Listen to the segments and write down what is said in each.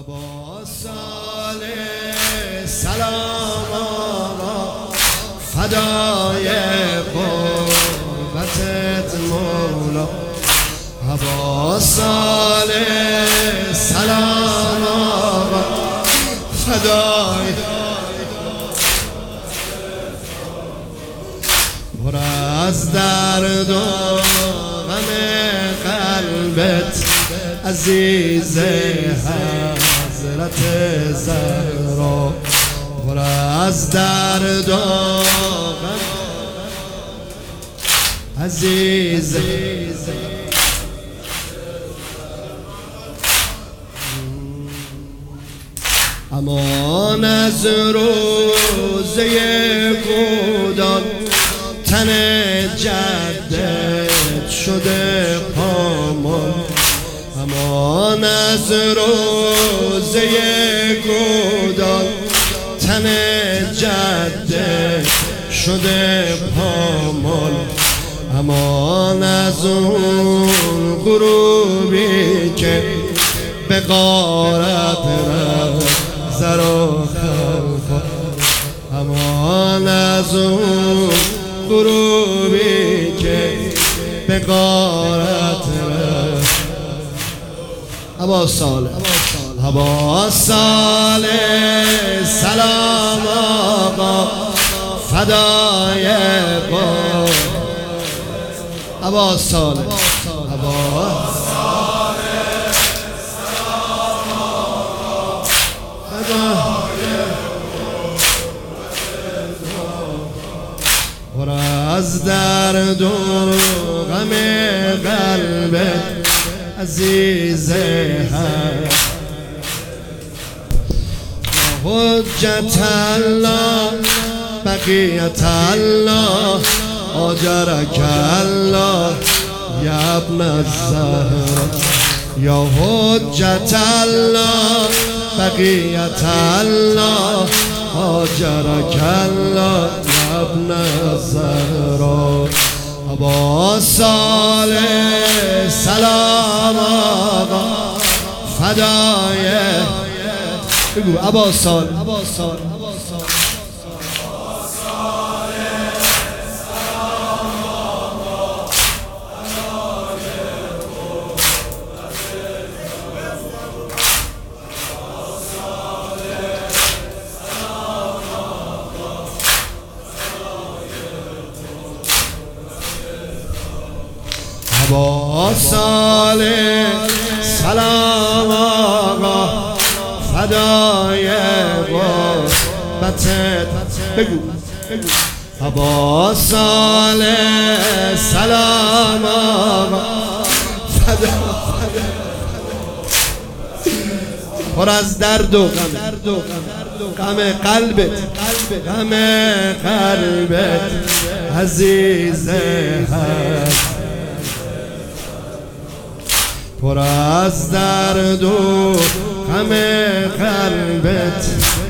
عباس صالح سلام آقا فدای قربتت مولا. عباس صالح سلام آقا فدای پر از درد و غم قلبت عزیز حضرت زهرا. پر از درد و غم عزیز امان از روزه گودان تن جدت شده پامان. امان از روزه گودان تن جدت شده پامان. امان از اون غروبی که به غارت رفت زر و خلق. امان از اون غروبی که به غارت رفت. عباس صالح عباس صالح سلام آقا فدای قربت. عباس صالح عباس صالح سلام آقا فدای پر از درد و غم قلبت عزیز هست. حجت الله بقیت الله آجرک الله یا ابن الزهرا. یا حجت الله بقیت الله آجرک الله یا ابن الزهرا. عباس صالح سلام آقا فدای بگو عباس صالح عباس صالح سلام آقا فدای قربتت بگو. عباس صالح سلام آقا فدای پر از درد و غم قلبت غم قلبت عزیز هست. پر از درد و غم قلبت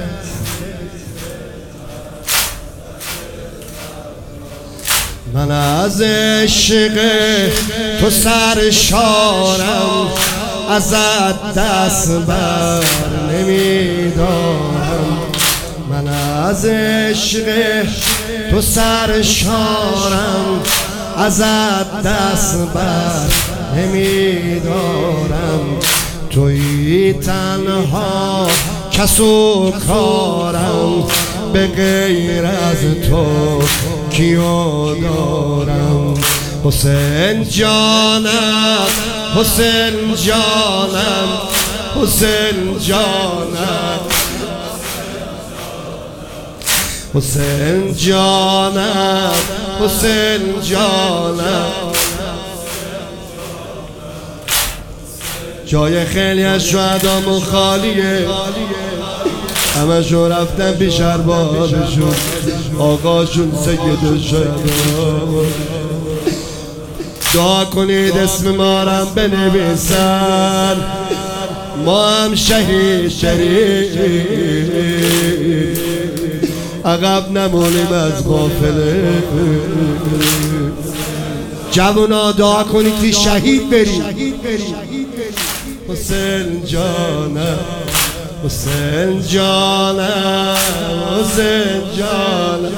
من از عشق تو سرشارم ازت دست بر نمیدارم. من از عشق تو سرشارم ازت دست بر نمیدارم. تویی تنها کس و کارم به غیر از تو کیو دارم. حسین جانم حسین جانم حسین جانم حسین جانم حسین جانم. جای خیلی از شهدامون خالیه، همه شو رفتن پیش اربابشون، آقاشون سید شهدامون. دعا کنید اسم ما رم بنویسن، ما هم شهید عقب نمونیم از غافله. جوونا دعا کنید که شهید بریم. حسین جانم حسین جانم حسین جانم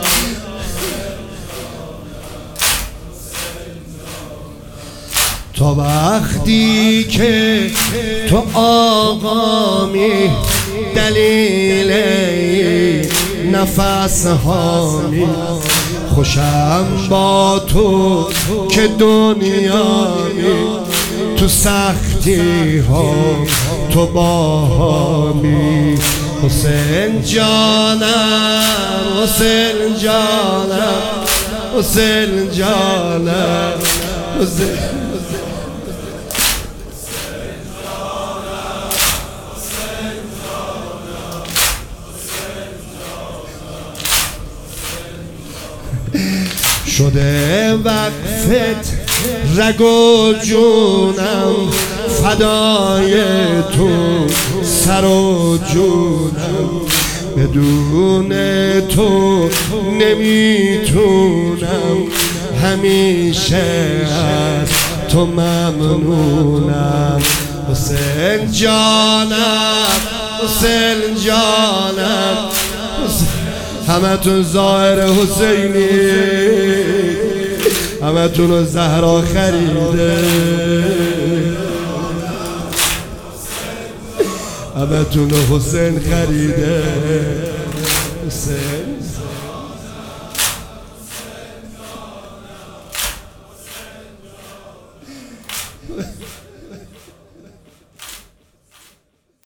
تا وقتی که تو آقامی دلیل نفس هامی خوشم با تو که دنیامی تو سختی ها تو باهامی حسین جانم حسین جانم حسین جانم حسین شده وقفت رگ و جونم فدای تو سر و جونم بدون تو نمیتونم همیشه از تو ممنونم حسین جانم حسین جانم همه تون ظاهر حسینی همه تون زهرا خریده همه تون حسین خریده